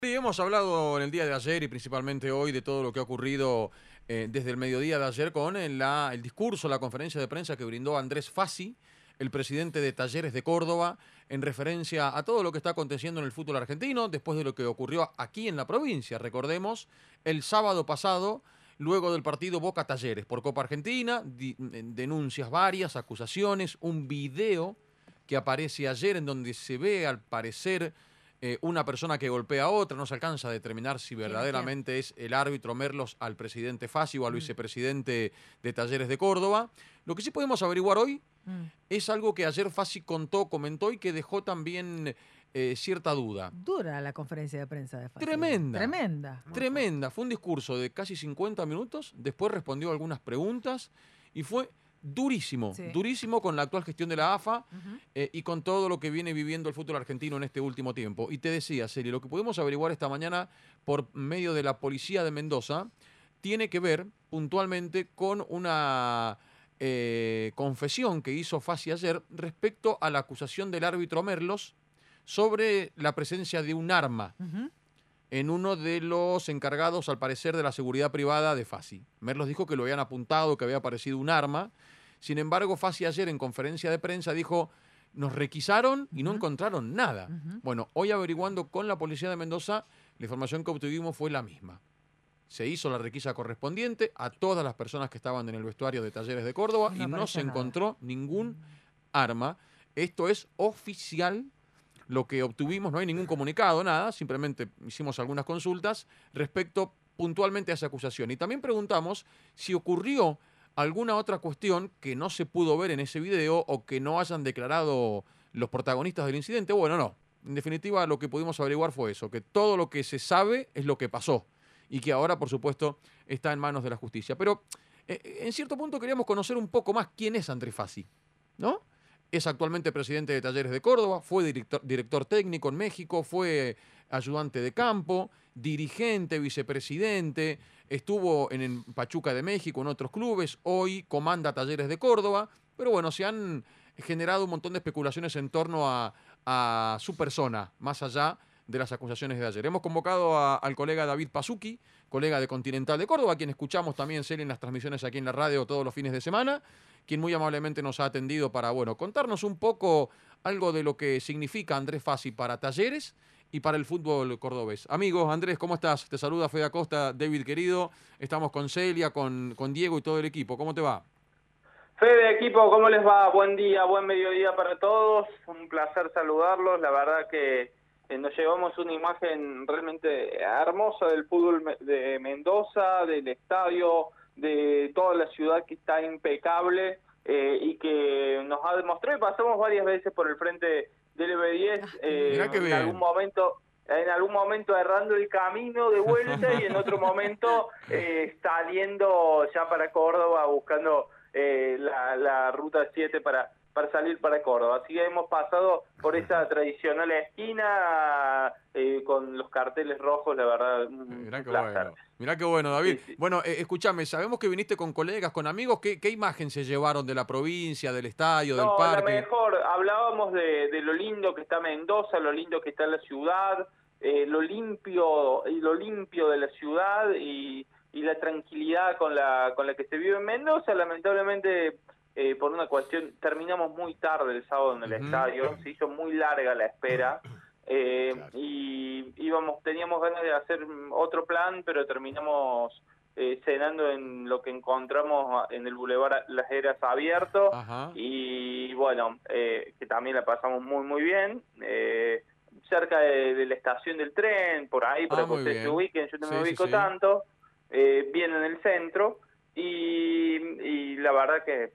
Sí, hemos hablado en el día de ayer y principalmente hoy de todo lo que ha ocurrido desde el mediodía de ayer con el discurso, la conferencia de prensa que brindó Andrés Fassi, el presidente de Talleres de Córdoba, en referencia a todo lo que está aconteciendo en el fútbol argentino, después de lo que ocurrió aquí en la provincia. Recordemos, el sábado pasado, luego del partido Boca Talleres por Copa Argentina, denuncias varias, acusaciones, un video que aparece ayer en donde se ve al parecer una persona que golpea a otra, no se alcanza a determinar si ¿Quién es quién? verdaderamente es el árbitro Merlos al presidente Fassi o al Mm, vicepresidente de Talleres de Córdoba. Lo que sí podemos averiguar hoy mm. es algo que ayer Fassi comentó y que dejó también cierta duda. Dura la conferencia de prensa de Fassi ayer. Tremenda, Tremenda. tremenda. Fue un discurso de casi 50 minutos, después respondió algunas preguntas y fue durísimo, Sí. durísimo con la actual gestión de la AFA Ujú. y con todo lo que viene viviendo el fútbol argentino en este último tiempo. Y te decía, Celi, lo que pudimos averiguar esta mañana por medio de la policía de Mendoza tiene que ver puntualmente con una confesión que hizo Fassi ayer respecto a la acusación del árbitro Merlos sobre la presencia de un arma Ujú. en uno de los encargados, al parecer, de la seguridad privada de Fassi. Merlos dijo que lo habían apuntado, que había aparecido un arma. Sin embargo, Fassi ayer en conferencia de prensa dijo, nos requisaron y no Ujú. encontraron nada. Ujú. Bueno, hoy averiguando con la policía de Mendoza, la información que obtuvimos fue la misma. Se hizo la requisa correspondiente a todas las personas que estaban en el vestuario de Talleres de Córdoba Y no y no se apareció nada. encontró ningún Mm. arma. Esto es oficial lo que obtuvimos, no hay ningún comunicado, nada, simplemente hicimos algunas consultas respecto puntualmente a esa acusación. Y también preguntamos si ocurrió alguna otra cuestión que no se pudo ver en ese video o que no hayan declarado los protagonistas del incidente. Bueno, no. En definitiva, lo que pudimos averiguar fue eso, que todo lo que se sabe es lo que pasó y que ahora, por supuesto, está en manos de la justicia. Pero en cierto punto queríamos conocer un poco más quién es Andrés Fassi, ¿no? Es actualmente presidente de Talleres de Córdoba, fue director técnico en México, fue ayudante de campo, dirigente, vicepresidente, estuvo en Pachuca de México, en otros clubes, hoy comanda Talleres de Córdoba, pero bueno, se han generado un montón de especulaciones en torno a su persona, más allá de las acusaciones de ayer. Hemos convocado al colega David Pazuki, colega de Continental de Córdoba, a quien escuchamos también ser en las transmisiones aquí en la radio todos los fines de semana, quien muy amablemente nos ha atendido para, bueno, contarnos un poco algo de lo que significa Andrés Fassi para Talleres y para el fútbol cordobés. Amigos, Andrés, ¿cómo estás? Te saluda Fede Acosta, David querido. Estamos con Celia, con Diego y todo el equipo. ¿Cómo te va? Fede, equipo, ¿cómo les va? Buen día, buen mediodía para todos. Un placer saludarlos. La verdad que nos llevamos una imagen realmente hermosa del fútbol de Mendoza, del estadio, de toda la ciudad que está impecable y que nos ha demostrado, y pasamos varias veces por el frente del EB10, Ah, qué lindo. Mirá qué bien. en algún momento errando el camino de vuelta y en otro momento saliendo ya para Córdoba buscando la ruta 7 para salir para Córdoba. Así que hemos pasado por esa tradicional esquina con los carteles rojos, la verdad, Mirá un qué placer. bueno. Mirá qué bueno, David. Sí, sí. Bueno, escúchame, sabemos que viniste con colegas, con amigos. ¿Qué imagen se llevaron de la provincia, del estadio, del No, la parque? mejor, hablábamos de lo lindo que está Mendoza, lo lindo que está la ciudad, lo limpio de la ciudad y la tranquilidad con la que se vive en Mendoza. Lamentablemente, por una cuestión, terminamos muy tarde el sábado en el Ujú. estadio, se hizo muy larga la espera. Claro. Y teníamos ganas de hacer otro plan, pero terminamos cenando en lo que encontramos en el Boulevard Las Heras abierto Ajá. y bueno, que también la pasamos muy muy bien, cerca de la estación del tren, por ahí, para Ah, que muy ustedes se bien. ubiquen, yo no me Sí, sí, ubico sí. tanto, bien en el centro, y la verdad que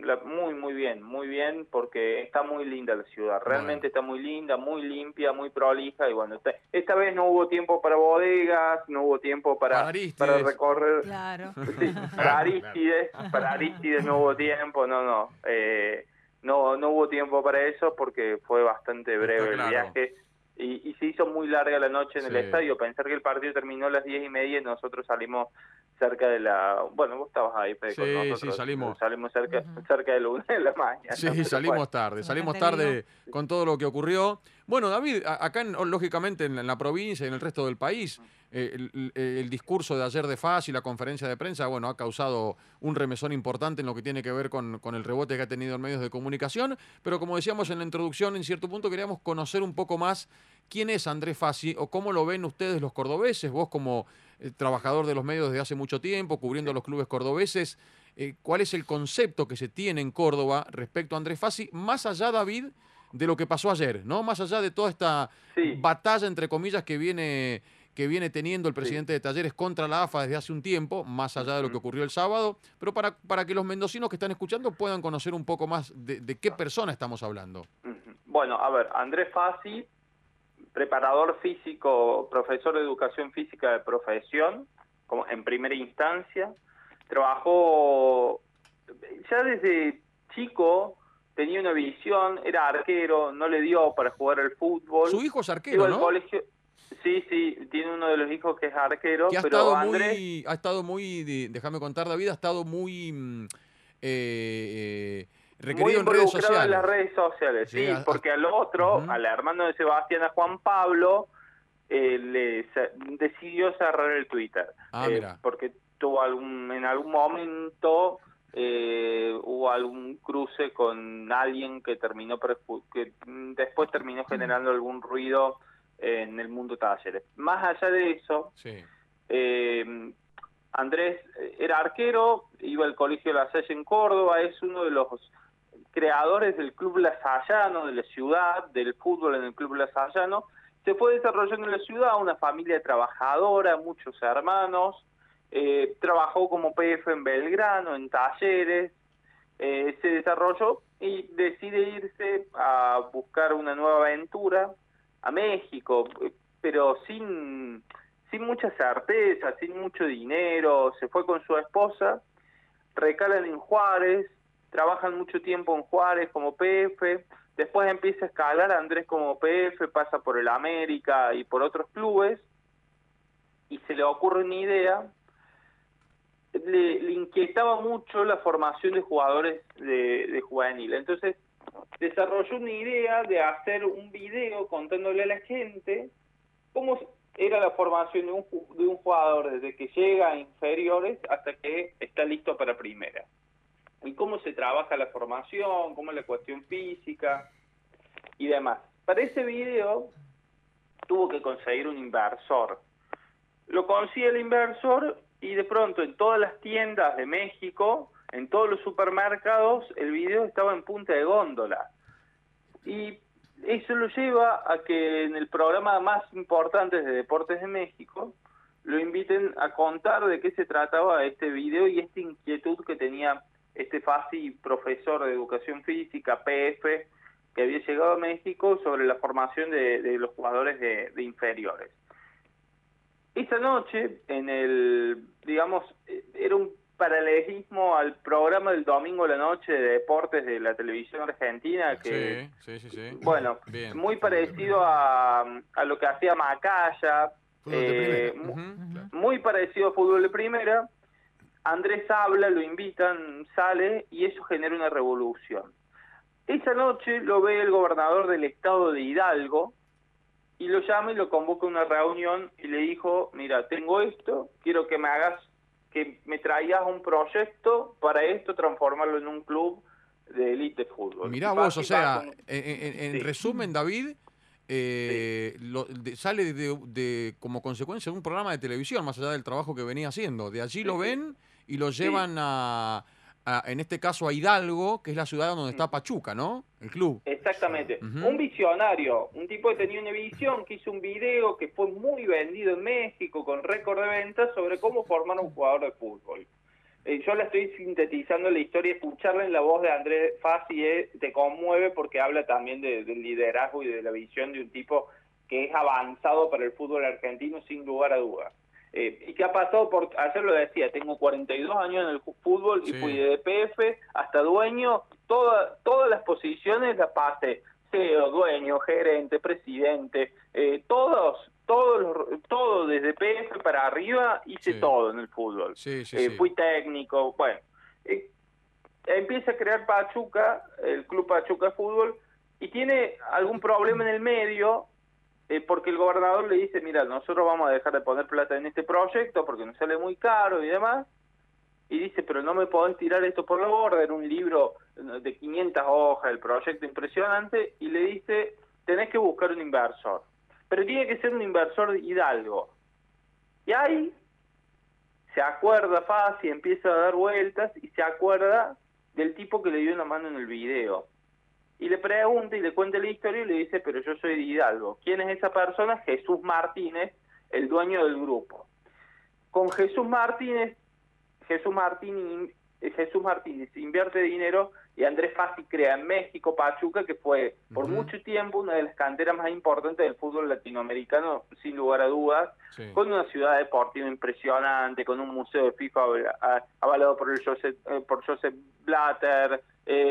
muy bien, porque está muy linda la ciudad, Bueno. realmente está muy linda, muy limpia, muy prolija, y bueno, esta vez no hubo tiempo para bodegas, no hubo tiempo Para para Aristides. recorrer. Claro. Sí, Claro, claro. Para Aristides no hubo tiempo, no hubo tiempo para eso porque fue bastante Está breve el claro. viaje y se hizo muy larga la noche en el Sí. estadio. Pensar que el partido terminó a las 10:30 y nosotros salimos cerca bueno, vos estabas ahí, Fede, con Sí, sí, nosotros, salimos. salimos Ujú. cerca de la 1 de la mañana, Sí, pero bueno. salimos Se me salimos canta el lío. tarde con todo lo que ocurrió. Bueno, David, acá lógicamente en la provincia y en el resto del país, el discurso de ayer de FAS y la conferencia de prensa, bueno, ha causado un remesón importante en lo que tiene que ver con el rebote que ha tenido en medios de comunicación, pero como decíamos en la introducción, en cierto punto queríamos conocer un poco más quién es Andrés Fassi o cómo lo ven ustedes los cordobeses, vos como trabajador de los medios desde hace mucho tiempo, cubriendo los clubes cordobeses, ¿cuál es el concepto que se tiene en Córdoba respecto a Andrés Fassi, más allá, David, de lo que pasó ayer, ¿no? Más allá de toda esta batalla, entre comillas, que viene teniendo el presidente de Talleres contra la AFA desde hace un tiempo, más allá de lo que ocurrió el sábado, pero para que los mendocinos que están escuchando puedan conocer un poco más de qué persona estamos hablando. Bueno, a ver, Andrés Fassi, preparador físico, profesor de educación física de profesión, como en primera instancia, trabajó ya desde chico. Tenía una visión, era arquero, no le dio para jugar al fútbol. Su hijo es arquero, ¿no? Colegio, sí, tiene uno de los hijos que es arquero. Que ha pero estado Andrés, estado muy, déjame contar, David, ha estado muy requerido muy en redes sociales. en las redes sociales, sí, porque al otro, al hermano de Sebastián, a Juan Pablo, decidió cerrar el Twitter. Porque tuvo en algún momento... hubo algún cruce con alguien que que después terminó generando algún ruido en el mundo Talleres. Más allá de eso, Andrés era arquero, iba al Colegio La Salle en Córdoba, es uno de los creadores del Club Lasallano, de la ciudad, del fútbol en el Club Lasallano. Se fue desarrollando en la ciudad, una familia trabajadora, muchos hermanos. Trabajó como PF en Belgrano, en Talleres, se desarrolló y decide irse a buscar una nueva aventura a México, pero sin mucha certeza, sin mucho dinero. Se fue con su esposa, recalan en Juárez, trabajan mucho tiempo en Juárez como PF, después empieza a escalar Andrés como PF, pasa por el América y por otros clubes, y se le ocurre una idea. Le inquietaba mucho la formación de jugadores de juvenil. Entonces desarrolló una idea de hacer un video contándole a la gente cómo era la formación de un jugador desde que llega a inferiores hasta que está listo para primera. Y cómo se trabaja la formación, cómo es la cuestión física y demás. Para ese video tuvo que conseguir un inversor. Lo consigue el inversor y de pronto en todas las tiendas de México, en todos los supermercados, el video estaba en punta de góndola. Y eso lo lleva a que en el programa más importante de Deportes de México lo inviten a contar de qué se trataba este video y esta inquietud que tenía este Fassi, profesor de educación física, PF, que había llegado a México sobre la formación de los jugadores de inferiores. Esa noche, era un paralelismo al programa del domingo a la noche de deportes de la televisión argentina, que bueno, bien, muy parecido a lo que hacía Macaya, muy parecido a fútbol de primera. Andrés habla, lo invitan, sale y eso genera una revolución. Esa noche lo ve el gobernador del estado de Hidalgo, y lo llama y lo convoca a una reunión y le dijo: mira, tengo esto, quiero que me traigas un proyecto para esto, transformarlo en un club de élite de fútbol. Mirá vos, o sea, en resumen, David, sale como consecuencia de un programa de televisión, más allá del trabajo que venía haciendo. De allí lo ven y lo llevan en este caso a Hidalgo, que es la ciudad donde está Pachuca, ¿no? El club. Exactamente. Un visionario, un tipo que tenía una visión, que hizo un video que fue muy vendido en México con récord de ventas sobre cómo formar un jugador de fútbol. Yo la estoy sintetizando la historia, escucharla en la voz de Andrés Fassi te conmueve porque habla también del liderazgo y de la visión de un tipo que es avanzado para el fútbol argentino sin lugar a dudas. ¿Y qué ha pasado? Ayer lo decía, tengo 42 años en el fútbol y fui de DPF hasta dueño, todas las posiciones las pasé, CEO, dueño, gerente, presidente, todo desde PF para arriba, hice todo en el fútbol. Fui técnico, bueno. Empieza a crear Pachuca, el Club Pachuca Fútbol, y tiene algún problema en el medio, porque el gobernador le dice, mira, nosotros vamos a dejar de poner plata en este proyecto porque nos sale muy caro y demás, y dice, pero no me podés tirar esto por la borda, era un libro de 500 hojas, el proyecto impresionante, y le dice, tenés que buscar un inversor, pero tiene que ser un inversor de Hidalgo. Y ahí se acuerda Fassi, empieza a dar vueltas, y se acuerda del tipo que le dio una mano en el video. Y le pregunta y le cuenta la historia y le dice, pero yo soy de Hidalgo. ¿Quién es esa persona? Jesús Martínez, el dueño del grupo. Con Jesús Martínez invierte dinero y Andrés Fassi crea en México Pachuca, que fue por mucho tiempo una de las canteras más importantes del fútbol latinoamericano, sin lugar a dudas, con una ciudad deportiva impresionante, con un museo de FIFA avalado por Joseph Blatter,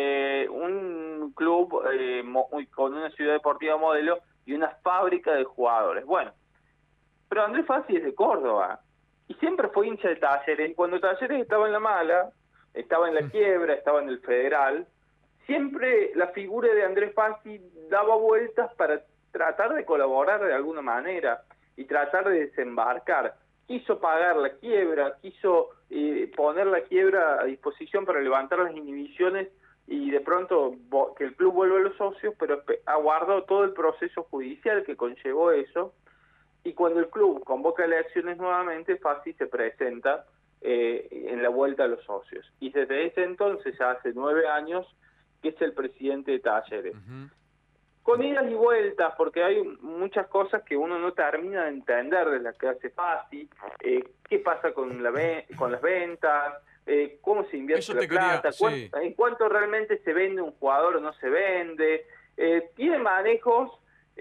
un club con una ciudad deportiva modelo y una fábrica de jugadores. Bueno, pero Andrés Fassi es de Córdoba y siempre fue hincha de Talleres, y cuando Talleres estaba en la mala, estaba en la quiebra, estaba en el Federal, siempre la figura de Andrés Fassi daba vueltas para tratar de colaborar de alguna manera y tratar de desembarcar. Quiso pagar la quiebra, quiso poner la quiebra a disposición para levantar las inhibiciones y de pronto que el club vuelva a los socios, pero aguardó todo el proceso judicial que conllevó eso. Y cuando el club convoca elecciones nuevamente, Fassi se presenta en la vuelta a los socios. Y desde ese entonces, ya hace 9 años, que es el presidente de Talleres. Con idas y vueltas, porque hay muchas cosas que uno no termina de entender de las que hace Fassi, qué pasa con las ventas, cómo se invierte la plata, en cuánto realmente se vende un jugador o no se vende. Tiene manejos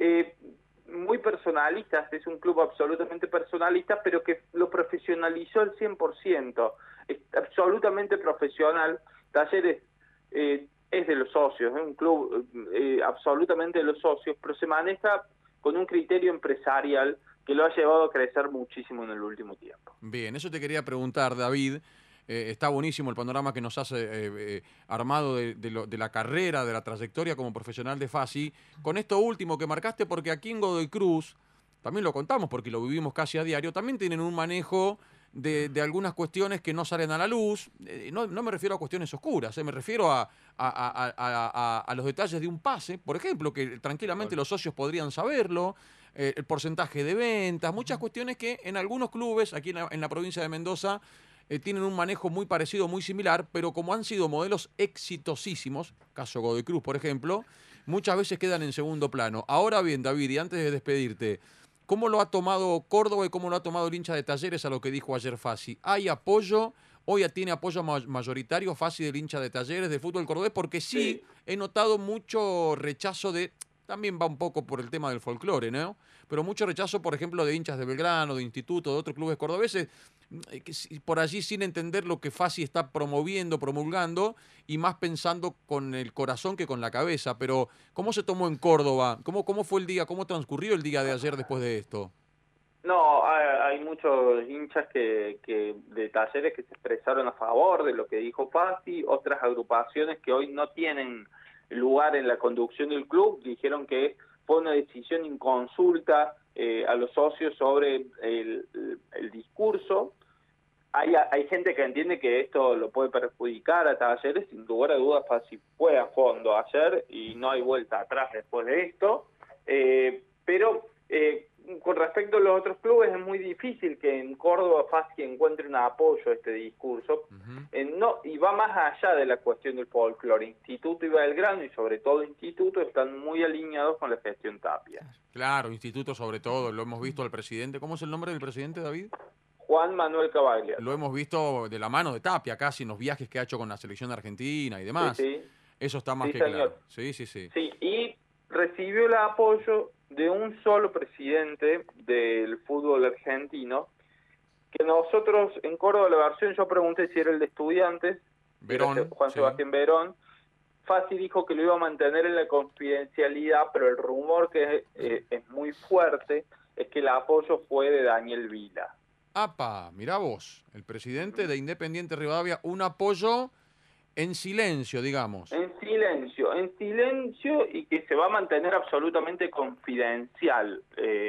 muy personalistas, es un club absolutamente personalista, pero que lo profesionalizó al 100%, es absolutamente profesional. Talleres es de los socios, es un club absolutamente de los socios, pero se maneja con un criterio empresarial que lo ha llevado a crecer muchísimo en el último tiempo. Bien, eso te quería preguntar, David. Está buenísimo el panorama que nos has armado de la carrera, de la trayectoria como profesional de Fassi. Con esto último que marcaste, porque aquí en Godoy Cruz, también lo contamos porque lo vivimos casi a diario, también tienen un manejo de algunas cuestiones que no salen a la luz. No me refiero a cuestiones oscuras, me refiero a los detalles de un pase, por ejemplo, que tranquilamente los socios podrían saberlo, el porcentaje de ventas, muchas cuestiones que en algunos clubes, aquí en la provincia de Mendoza, tienen un manejo muy parecido, muy similar, pero como han sido modelos exitosísimos, caso Godoy Cruz, por ejemplo, muchas veces quedan en segundo plano. Ahora bien, David, y antes de despedirte, ¿cómo lo ha tomado Córdoba y cómo lo ha tomado el hincha de Talleres a lo que dijo ayer Fassi? ¿Hay apoyo? ¿Hoy tiene apoyo mayoritario Fassi del hincha de Talleres, del fútbol cordobés? Porque sí, he notado mucho rechazo también va un poco por el tema del folclore, ¿no? Pero mucho rechazo, por ejemplo, de hinchas de Belgrano, de Instituto, de otros clubes cordobeses, por allí sin entender lo que Fassi está promoviendo, promulgando, y más pensando con el corazón que con la cabeza. Pero, ¿cómo se tomó en Córdoba? ¿Cómo fue el día? ¿Cómo transcurrió el día de ayer después de esto? No, hay muchos hinchas de Talleres que se expresaron a favor de lo que dijo Fassi, otras agrupaciones que hoy no tienen lugar en la conducción del club dijeron que fue una decisión inconsulta a los socios sobre el discurso. Hay gente que entiende que esto lo puede perjudicar a Talleres, sin lugar a dudas Fassi fue a fondo ayer y no hay vuelta atrás después de esto, pero con respecto a los otros clubes es muy difícil que en Córdoba Fassi encuentre un apoyo a este discurso, y va más allá de la cuestión del folclore. Instituto y Belgrano, y sobre todo Instituto, están muy alineados con la gestión Tapia. Claro, Instituto sobre todo, lo hemos visto al presidente. ¿Cómo es el nombre del presidente, David? Juan Manuel Cavaglia. Lo hemos visto de la mano de Tapia casi en los viajes que ha hecho con la selección argentina y demás. Sí. Eso está más que señor. claro. Sí. Sí, y recibió el apoyo de un solo presidente del fútbol argentino, que nosotros en Córdoba, la versión, yo pregunté si era el de Estudiantes, Verón, Juan Sebastián Verón. Fassi dijo que lo iba a mantener en la confidencialidad, pero el rumor que es muy fuerte es que el apoyo fue de Daniel Vila. ¡Apa! Mirá vos, el presidente de Independiente Rivadavia, un apoyo En silencio, digamos. En silencio y que se va a mantener absolutamente confidencial.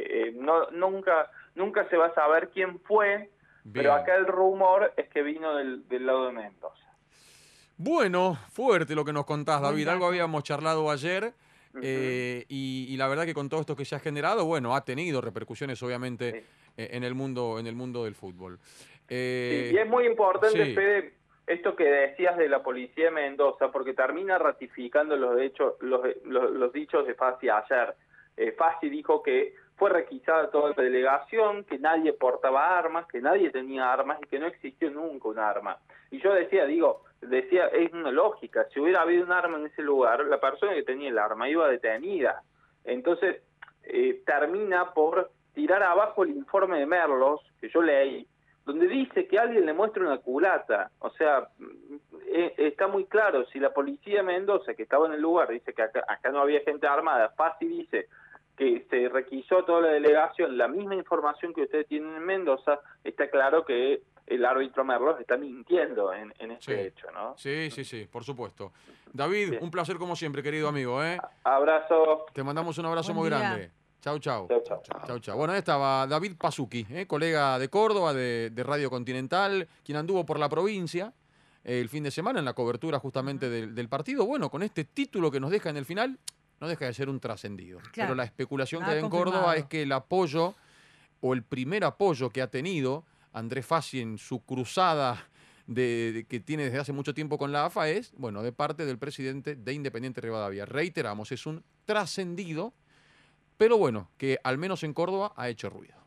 Nunca se va a saber quién fue, Bien. pero acá el rumor es que vino del lado de Mendoza. Bueno, fuerte lo que nos contás, David. Algo habíamos charlado ayer y la verdad que con todo esto que se ha generado, bueno, ha tenido repercusiones obviamente en el mundo del fútbol. Sí, y es muy importante, sí. Fede, esto que decías de la policía de Mendoza, porque termina ratificando los dichos de Fassi ayer. Fassi dijo que fue requisada toda la delegación, que nadie portaba armas, que nadie tenía armas y que no existió nunca un arma. Y yo decía, es una lógica, si hubiera habido un arma en ese lugar, la persona que tenía el arma iba detenida. Entonces, termina por tirar abajo el informe de Merlos, que yo leí, donde dice que alguien le muestra una culata. O sea, está muy claro, si la policía de Mendoza, que estaba en el lugar, dice que acá no había gente armada, Fassi dice que se requisó toda la delegación, la misma información que ustedes tienen en Mendoza, está claro que el árbitro Merlos está mintiendo en este hecho, ¿no? Sí, por supuesto. David, un placer como siempre, querido amigo. Abrazo. Te mandamos un abrazo muy grande. Chau. Chau. Bueno, ahí estaba David Pasuki, colega de Córdoba, de Radio Continental, quien anduvo por la provincia el fin de semana en la cobertura justamente del partido. Bueno, con este título que nos deja en el final, no deja de ser un trascendido. Claro, pero la especulación que hay en confirmado. Córdoba es que el apoyo, o el primer apoyo que ha tenido Andrés Fassi en su cruzada que tiene desde hace mucho tiempo con la AFA es, bueno, de parte del presidente de Independiente Rivadavia. Reiteramos, es un trascendido, pero bueno, que al menos en Córdoba ha hecho ruido.